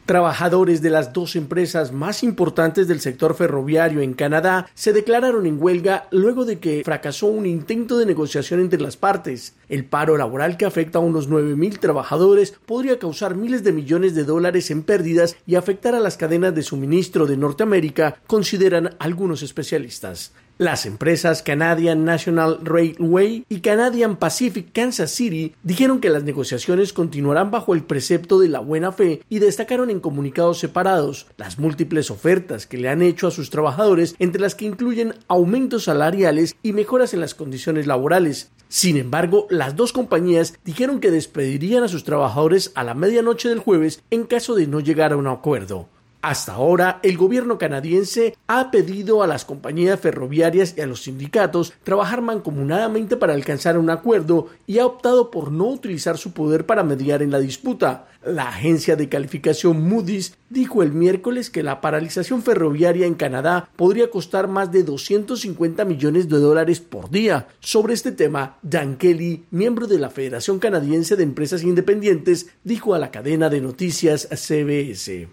Trabajadores de las dos empresas más importantes del sector ferroviario en Canadá se declararon en huelga luego de que fracasó un intento de negociación entre las partes. El paro laboral, que afecta a unos 9,000 trabajadores, podría causar miles de millones de dólares en pérdidas y afectar a las cadenas de suministro de Norteamérica, consideran algunos especialistas. Las empresas Canadian National Railway y Canadian Pacific Kansas City dijeron que las negociaciones continuarán bajo el precepto de la buena fe y destacaron en comunicados separados las múltiples ofertas que le han hecho a sus trabajadores, entre las que incluyen aumentos salariales y mejoras en las condiciones laborales. Sin embargo, las dos compañías dijeron que despedirían a sus trabajadores a la medianoche del jueves en caso de no llegar a un acuerdo. Hasta ahora, el gobierno canadiense ha pedido a las compañías ferroviarias y a los sindicatos trabajar mancomunadamente para alcanzar un acuerdo y ha optado por no utilizar su poder para mediar en la disputa. La agencia de calificación Moody's dijo el miércoles que la paralización ferroviaria en Canadá podría costar más de $250 millones por día. Sobre este tema, Dan Kelly, miembro de la Federación Canadiense de Empresas Independientes, dijo a la cadena de noticias CBS.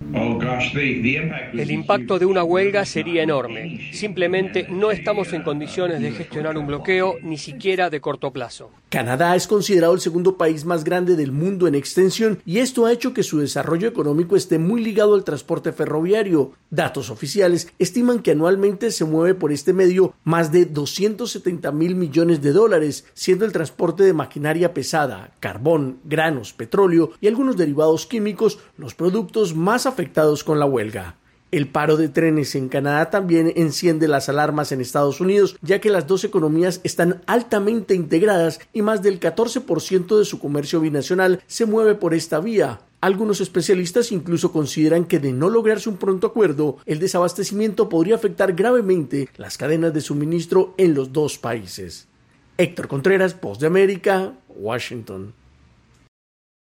El impacto de una huelga sería enorme. Simplemente no estamos en condiciones de gestionar un bloqueo, ni siquiera de corto plazo. Canadá es considerado el segundo país más grande del mundo en extensión y esto ha hecho que su desarrollo económico esté muy ligado al transporte ferroviario. Datos oficiales estiman que anualmente se mueve por este medio más de $270 mil millones, siendo el transporte de maquinaria pesada, carbón, granos, petróleo y algunos derivados químicos los productos más afectados con la huelga. El paro de trenes en Canadá también enciende las alarmas en Estados Unidos, ya que las dos economías están altamente integradas y más del 14% de su comercio binacional se mueve por esta vía. Algunos especialistas incluso consideran que, de no lograrse un pronto acuerdo, el desabastecimiento podría afectar gravemente las cadenas de suministro en los dos países. Héctor Contreras, Voz de América, Washington.